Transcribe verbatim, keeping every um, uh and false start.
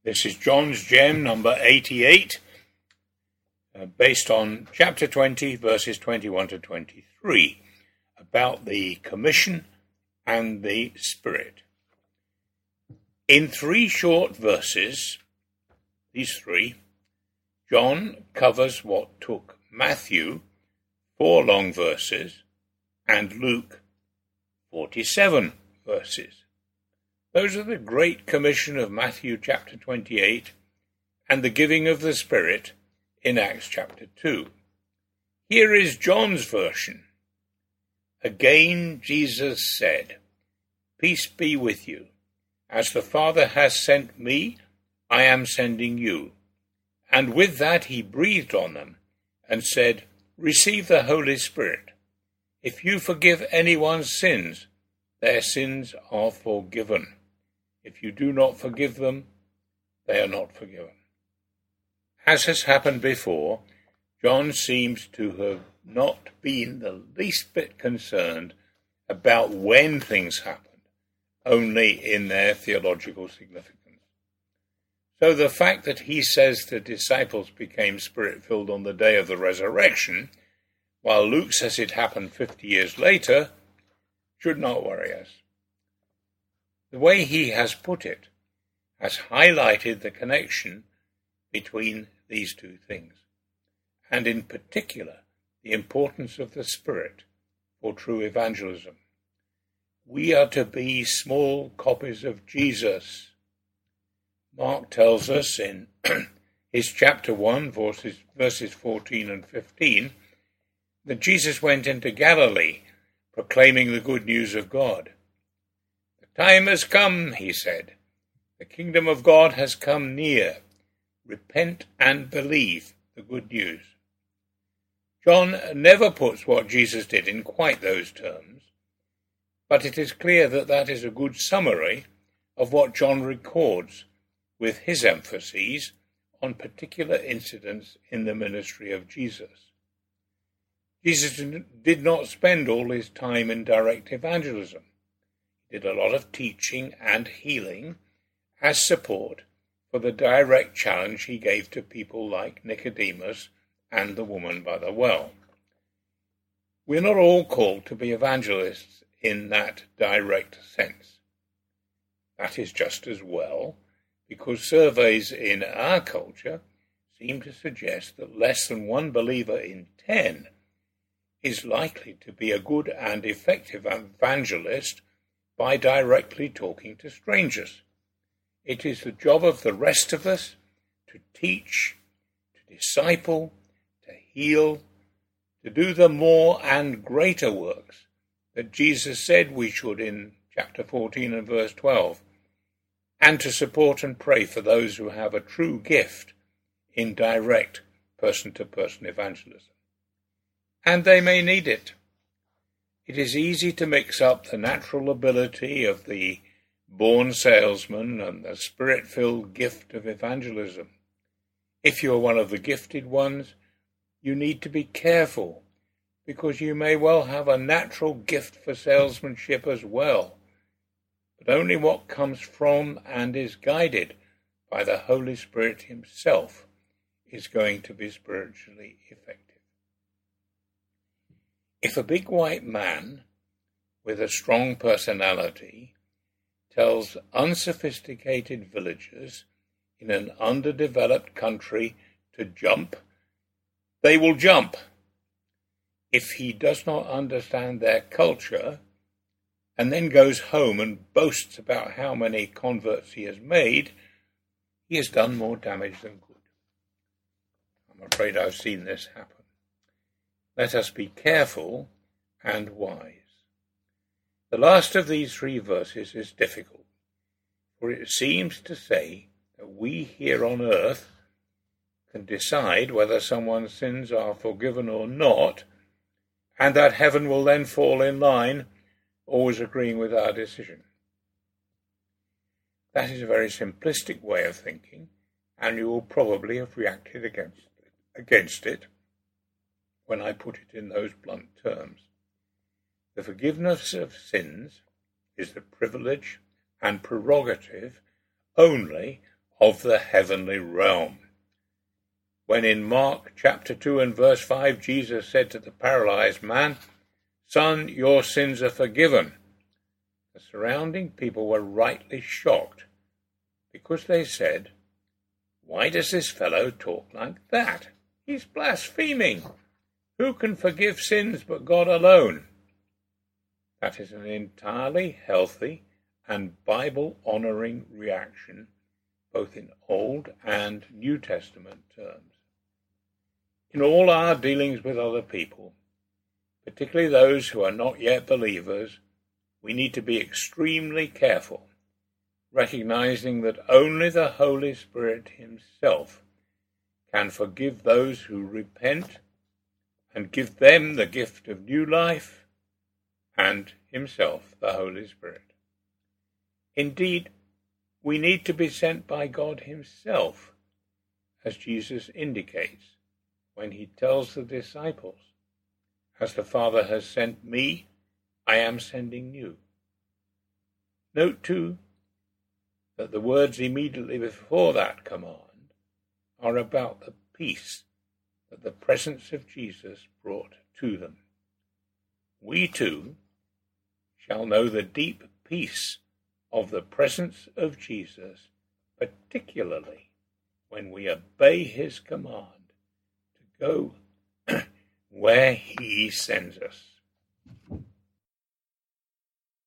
This is John's Gem number eighty-eight, uh, based on chapter twenty, verses twenty-one to twenty-three, about the commission and the Spirit. In three short verses, these three, John covers what took Matthew four long verses and Luke forty-seven verses. Those are the Great Commission of Matthew chapter twenty-eight and the giving of the Spirit in Acts chapter two. Here is John's version. Again Jesus said, "Peace be with you. As the Father has sent me, I am sending you." And with that he breathed on them and said, "Receive the Holy Spirit. If you forgive anyone's sins, their sins are forgiven. If you do not forgive them, they are not forgiven." As has happened before, John seems to have not been the least bit concerned about when things happened, only in their theological significance. So the fact that he says the disciples became Spirit-filled on the day of the resurrection, while Luke says it happened fifty years later, should not worry us. The way he has put it has highlighted the connection between these two things, and in particular the importance of the Spirit for true evangelism. We are to be small copies of Jesus. Mark tells us in his chapter one, verses, verses fourteen and fifteen, that Jesus went into Galilee proclaiming the good news of God. "The time has come," he said. "The kingdom of God has come near. Repent and believe the good news." John never puts what Jesus did in quite those terms, but it is clear that that is a good summary of what John records, with his emphases on particular incidents in the ministry of Jesus. Jesus did not spend all his time in direct evangelism. He did a lot of teaching and healing as support for the direct challenge he gave to people like Nicodemus and the woman by the well. We're not all called to be evangelists in that direct sense. That is just as well, because surveys in our culture seem to suggest that less than one believer in ten is likely to be a good and effective evangelist by directly talking to strangers. It is the job of the rest of us to teach, to disciple, to heal, to do the more and greater works that Jesus said we should in chapter fourteen and verse twelve, and to support and pray for those who have a true gift in direct person-to-person evangelism. And they may need it. It is easy to mix up the natural ability of the born salesman and the Spirit-filled gift of evangelism. If you are one of the gifted ones, you need to be careful, because you may well have a natural gift for salesmanship as well, but only what comes from and is guided by the Holy Spirit himself is going to be spiritually effective. If a big white man with a strong personality tells unsophisticated villagers in an underdeveloped country to jump, they will jump. If he does not understand their culture and then goes home and boasts about how many converts he has made, he has done more damage than good. I'm afraid I've seen this happen. Let us be careful and wise. The last of these three verses is difficult, for it seems to say that we here on earth can decide whether someone's sins are forgiven or not, and that heaven will then fall in line, always agreeing with our decision. That is a very simplistic way of thinking, and you will probably have reacted against it, against it when I put it in those blunt terms. The forgiveness of sins is the privilege and prerogative only of the heavenly realm. When in Mark chapter two and verse five, Jesus said to the paralyzed man, "Son, your sins are forgiven," the surrounding people were rightly shocked, because they said, "Why does this fellow talk like that? He's blaspheming. Who can forgive sins but God alone?" That is an entirely healthy and Bible-honoring reaction, both in Old and New Testament terms. In all our dealings with other people, particularly those who are not yet believers, we need to be extremely careful, recognizing that only the Holy Spirit himself can forgive those who repent and give them the gift of new life, and himself, the Holy Spirit. Indeed, we need to be sent by God himself, as Jesus indicates when he tells the disciples, "As the Father has sent me, I am sending you." Note, too, that the words immediately before that command are about the peace that the presence of Jesus brought to them. We, too, shall know the deep peace of the presence of Jesus, particularly when we obey his command to go where he sends us.